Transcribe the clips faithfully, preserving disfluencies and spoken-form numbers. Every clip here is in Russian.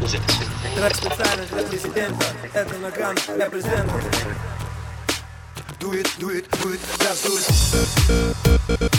Трек специально для президента. Это наган для президента. Do it, do it, do it, just do it.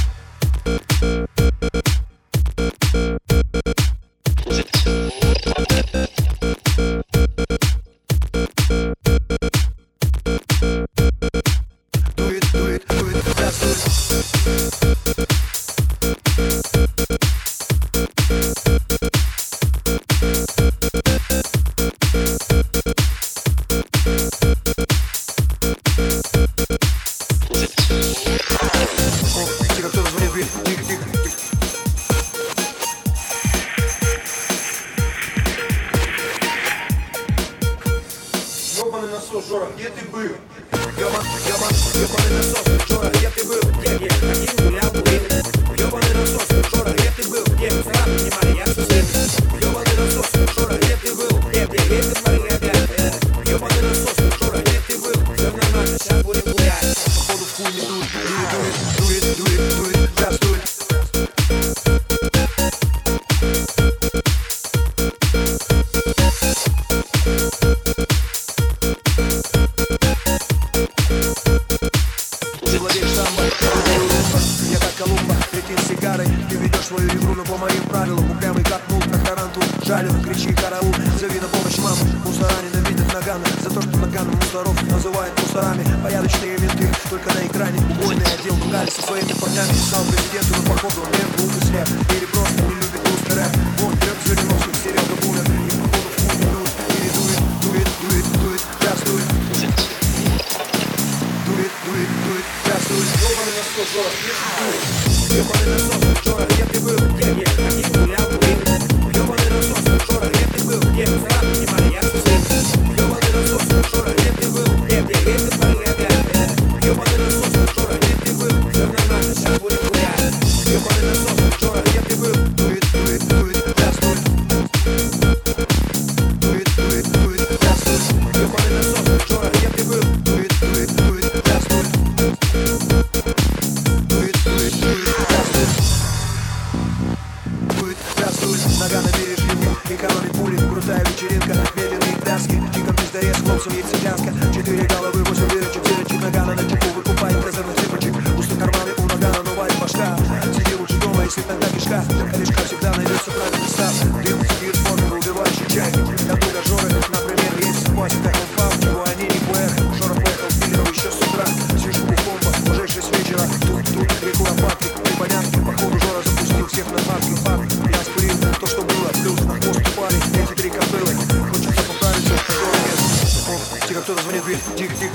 Ёбаный насос, Жора, где ты был? Ёбан, ёбан, ёбаный насос, Жора, где ты был? Где, где? Ходил, гулял, курил. Ёбаный насос, Жора, где ты был? Где? Сара, понимали, я сосед. Ёбаный насос, Жора, где ты был? Где, где? Ветер, смотри, опять. Ёбаный насос, Жора, где ты был? Всё нормально, сейчас будем гулять. Походу в хуй не дует. Do it, do it, do it, just do it. Я как Колумба, летит с сигарой. Ты ведешь свою игру, но по моим правилам. Упрямый как мул, как тарантул. Жалю, кричи караул, зови на помощь маму. Мусора ненавидят нагана за то, что наганом мусоров называют мусорами. Порядочные менты, только на экране. Убойный отдел ругались со своими парнями. Стал президенту, но походу он не глуп и слеп. Или просто не любит русский рэп. Вот рэп Жириновский, Серега Бумер. И походу в хуй не дует. Или do it, do it, do it, do it, just do it. Do it, do it, do it, just do it. Ёбаный насос, Жора, где ты был? Ёбаный насос, Жора, где ты был? Где, где? Ходил, гулял, курил. Ёбаный насос, Жора, где ты был? Где? Сара, понимали, я сосед. Ёбаный насос, Жора, где ты был? Где, где? Ветер, смотри, опять. Ёбаный насос, Жора, где ты был? Всё нормально, сейчас будем гулять. Ёбаный насос, Жора, где ты был? Do it, do it, do it, just do it. Do it, do it, do it, just do it. Ёбаный насос, Жора, где ты был? Do it, do it, do it, just do it. Do it, do it, do it, just do it. Do it, just do it. Нога на бережке, экономит пули. Крутая вечеринка, медленные пляски. Чиком пиздарез, хлопцем мексиканска. Четыре головы, восемь дырочек, дырочек нагана на чеку. Выкупает козырных цыпочек. Пусты карманы у нагана, но варит башка. Сиди лучше дома, если тогда кишка. Корешка всегда найдется правильный став. Дым, спирт, формула, убивающий чай. Для друга Жоры, например, есть спать. Как он пал, его они не поехали. Жора поехал в Пилерово еще с утра. Сижу у комбо, уже шесть вечера. Тут, тут, реку лопатки, непонятки. Походу Жора запустил всех на марки. Факт, я спылил то, что было. Плюс на хвост упали эти три кобылы. Хочется поправиться, Жора нет. О, тихо, кто-то звонит в дверь. Тихо, тихо.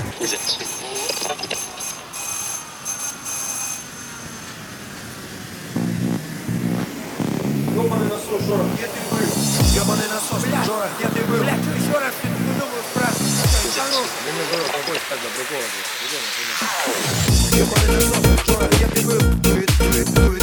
Ёбаный насос, Жора, где ты был? Ёбаный насос, Жора, где ты был? Блядь, что еще раз ты не думал спрашивать? Да мне говорю, какой так за прикол. Ёбаный насос, Жора, где ты был? Do it, do it, do it.